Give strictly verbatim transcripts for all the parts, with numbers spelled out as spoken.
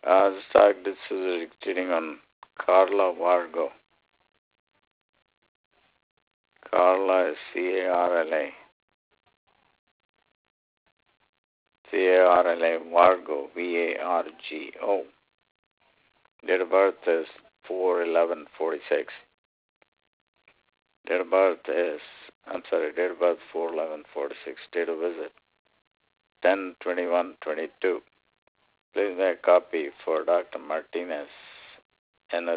Uh, the start, this is reading on Carla Vargo. Carla is C A R L A. C A R L A, Vargo, V A R G O. Date of birth is four eleven forty-six. Date of birth is, I'm sorry, date of birth four eleven forty-six. Date of visit ten twenty-one twenty-two. Please make a copy for Doctor Martinez Enercita.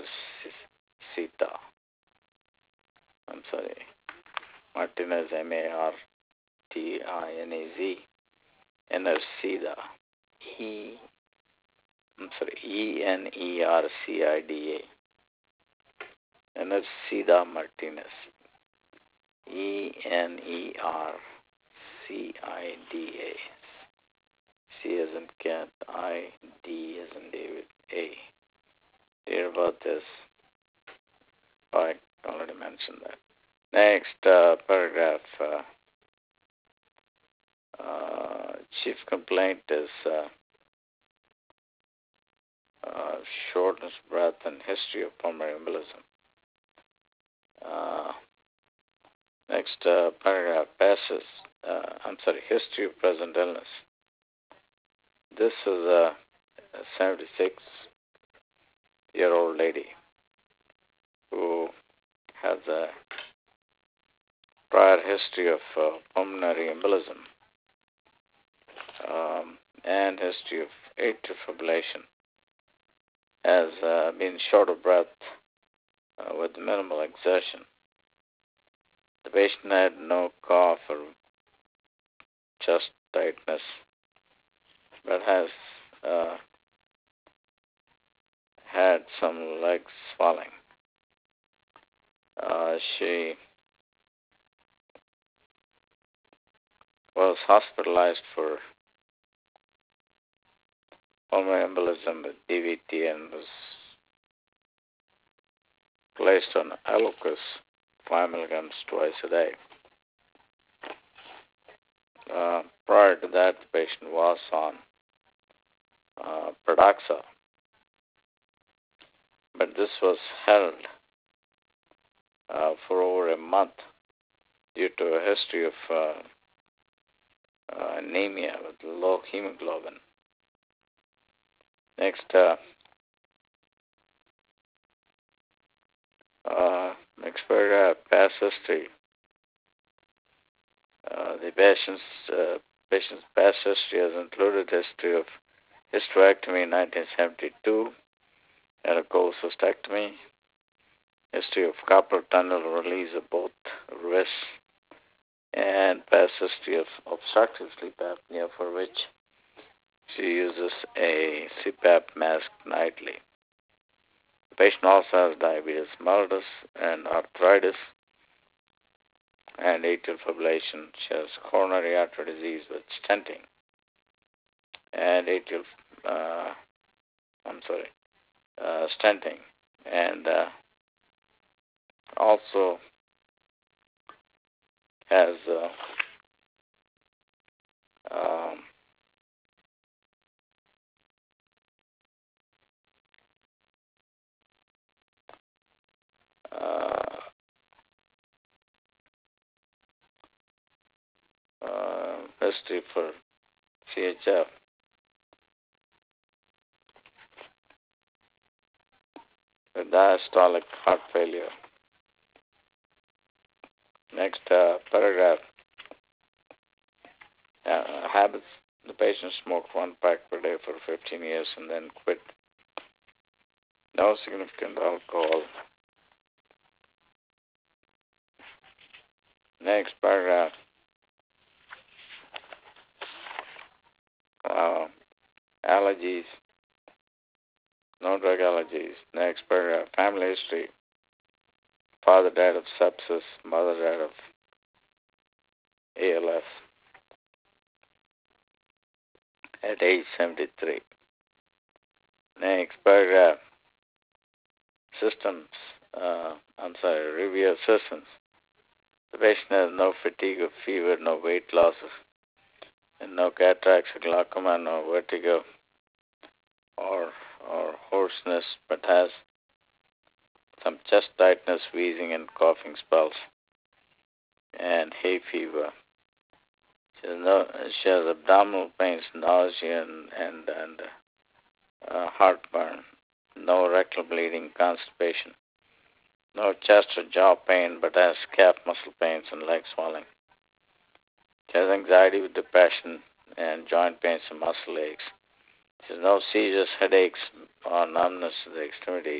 I'm sorry, Martinez, M A R T I N E Z. Enercida. E, I'm sorry, E N E R C I D A. Enercida Martinez. E N E R C I D A. C as in cat, I, D as in David, A. Date of birth is, oh, I already mentioned that. Next uh, paragraph, uh, uh, chief complaint is uh, uh, shortness of breath and history of pulmonary embolism. Uh, next uh, paragraph passes, uh, I'm sorry, history of present illness. This is a seventy-six-year-old lady who has a prior history of uh, pulmonary embolism um, and history of atrial fibrillation. Has uh, been short of breath uh, with minimal exertion. The patient had no cough or chest tightness, but has uh, had some leg swelling. Uh, she was hospitalized for pulmonary embolism with D V T and was placed on Eliquis five milligrams twice a day. Uh, prior to that, the patient was on uh, Pradaxa, but this was held uh, for over a month due to a history of uh, uh, anemia with low hemoglobin. Next, uh, uh, next paragraph, past history. Uh, the patient's, uh, patient's past history has included history of hysterectomy in nineteen seventy-two, and a cholecystectomy, history of carpal tunnel release of both wrists, and past history of obstructive sleep apnea for which she uses a C PAP mask nightly. The patient also has diabetes mellitus and arthritis and atrial fibrillation. She has coronary artery disease with stenting and atrial, uh, I'm sorry, uh, stenting, and uh, also has uh, um, uh, uh, history for C H F. With diastolic heart failure. Next uh, paragraph. Uh, habits. The patient smoked one pack per day for fifteen years and then quit. No significant alcohol. Next paragraph. Uh, allergies. No drug allergies. Next paragraph. Family history. Father died of sepsis. Mother died of A L S at age seventy-three. Next paragraph. Systems. Uh, I'm sorry, review of systems. The patient has no fatigue or fever, no weight loss, and no cataracts or glaucoma, no vertigo or hoarseness but has some chest tightness, wheezing, and coughing spells, and hay fever. She has, no, she has abdominal pains, nausea, and, and, and uh, heartburn, no rectal bleeding, constipation, no chest or jaw pain, but has calf muscle pains and leg swelling. She has anxiety with depression and joint pains and muscle aches. She has no seizures, headaches, or numbness to the extremities.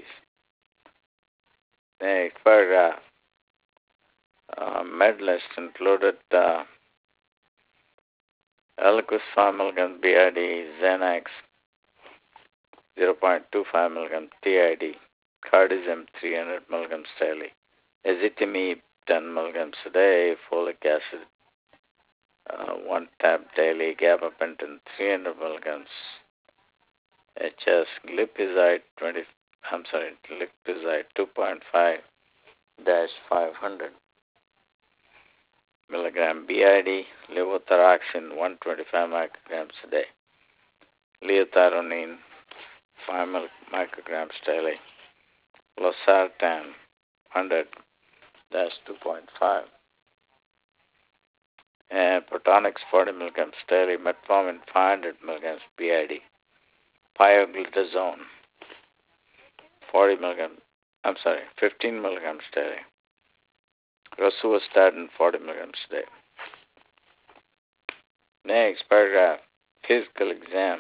Next paragraph. Uh, med list included uh, Eliquis five milligrams B I D, Xanax zero point two five milligrams T I D, Cardizem three hundred milligrams daily, Ezetimibe ten milligrams a day, folic acid uh, one tab daily, gabapentin three hundred milligrams, H S glipizide twenty, I'm sorry, glipizide two point five dash five hundred milligram B I D, levothyroxine one hundred twenty-five micrograms a day, liothyronine five micrograms daily, losartan one hundred dash two point five, and Protonix forty milligrams daily, metformin five hundred milligrams B I D, pioglitazone forty milligrams, I'm sorry, fifteen milligrams daily, rosuvastatin forty milligrams a day. Next paragraph, physical exam.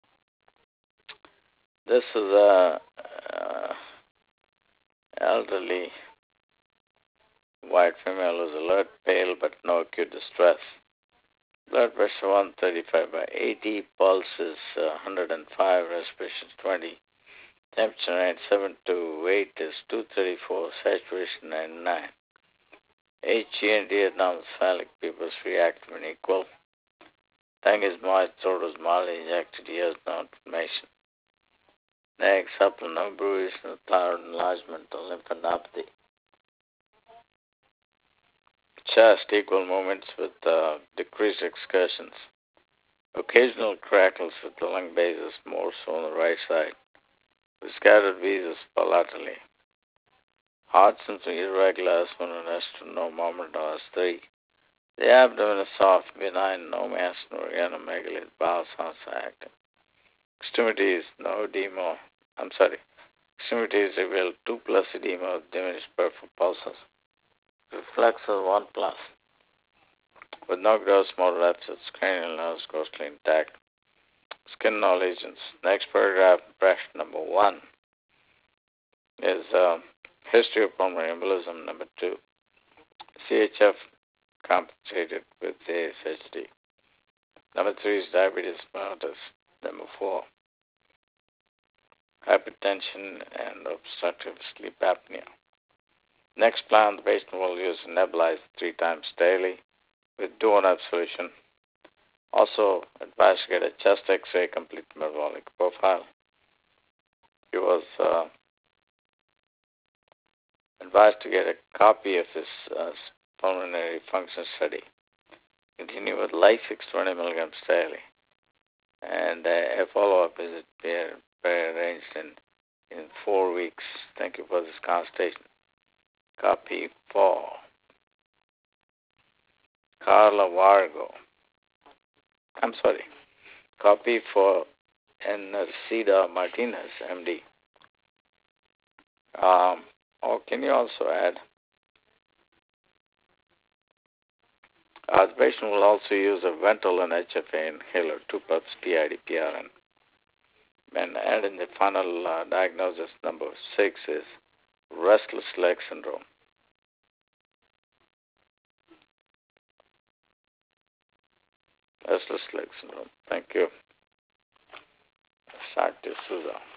This is a uh, elderly white female who is alert, pale, but no acute distress. Blood pressure one thirty-five by eighty, pulse is uh, one hundred five, respiration twenty, temperature ninety-seven to weight is two thirty-four, saturation ninety-nine. H G and D abdominal cephalic pupils reactive and equal. Tongue is moist, throat is mildly injected, ears no inflammation. Next, supplement, no bruise, no thyroid enlargement, or lymphadenopathy. Chest, equal movements with uh, decreased excursions. Occasional crackles with the lung bases, more so on the right side. With scattered visas palatally. Heart symptom irregular, asthma, no moment, no S three. The abdomen is soft, benign, no mass, no organomegaly, bowel sounds active. Extremities, no edema. I'm sorry. Extremities reveal two plus edema with diminished peripheral pulses. Reflexes one plus. With no gross motor abscess, cranial nerves grossly intact. Skin no lesions. Next paragraph, impression number one, is uh, history of pulmonary embolism. Number two, C H F compensated with A S H D. Number three is diabetes mellitus. Number four, hypertension and obstructive sleep apnea. Next plan, the patient will use nebulizer three times daily with Duonab solution. Also advised to get a chest X-ray, complete metabolic profile. He was uh, advised to get a copy of his uh, pulmonary function study. Continue with Lasix twenty milligrams daily. And uh, a follow-up visit be arranged in, in four weeks. Thank you for this consultation. Copy for Carla Vargo. I'm sorry. Copy for Enarcida Martinez, M D. Um, or can you also add? Uh, the patient will also use a Ventolin H F A inhaler, two puffs P I D P R N. And add in the final uh, diagnosis number six is restless leg syndrome. Restless leg syndrome. Thank you. Start to Souza.